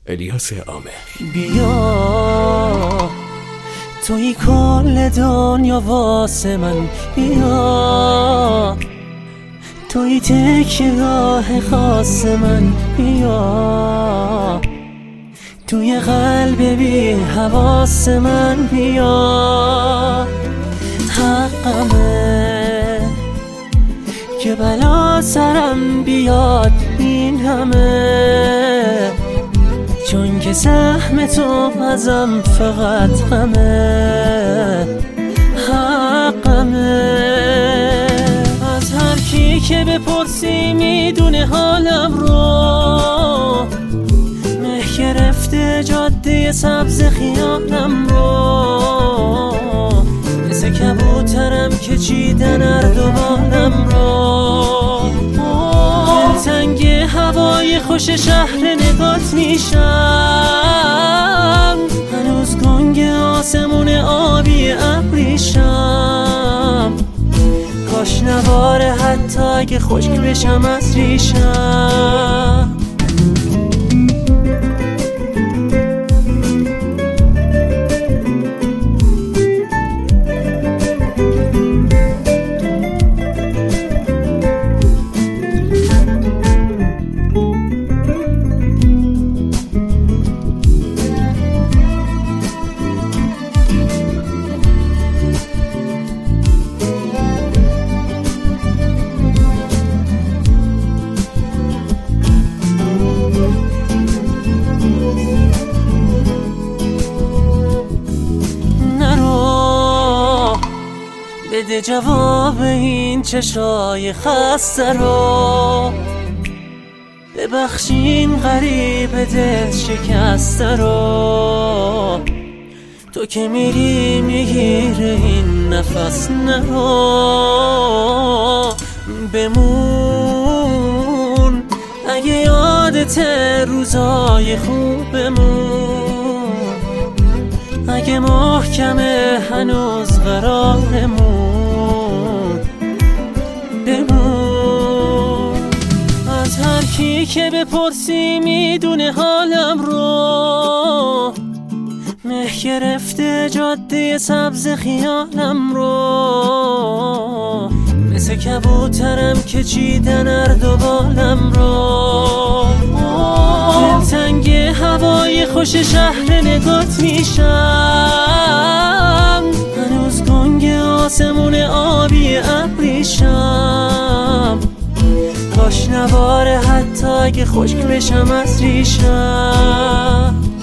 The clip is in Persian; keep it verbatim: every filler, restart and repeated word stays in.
الیاس عامر. بیا توی کل دنیا واسه من، بیا توی تکیه‌گاه خاص من، بیا توی قلب بی حواس من، بیا حقمه که بلا سرم بیاد این همه، چون که سهم تو ازم فقط غمه. حقمه از هر کی که بپرسی میدونه حالم رو، مه گرفته جاده سبز خیالم رو، مثل کبوترم که چیدن ارد و بالم رو. دلتنگ هوای خوش شهر نگات میشم، هنوز گنگ آسمون آبی ابریشم، کاش نباره حتی اگه خشک بشم از ریشم. بده جواب این چشای خسته رو، ببخشین غریب دل شکسته رو، تو که میری میگیره این نفس نرو. بمون اگه یادت روزای خوبمون، اگه محکمه هنوز قرارمون، بمون از هر کی که بپرسی میدونه حالم رو، مه گرفته جاده سبز خیالم رو، مثل کبوترم که چیدن ارد و بالم رو. دلتنگ هوای خوش شهر نگات میشم، هنوز گنگ آسمون آبی ابریشم، کاش نباره حتی اگه خشک بشم از ریشم.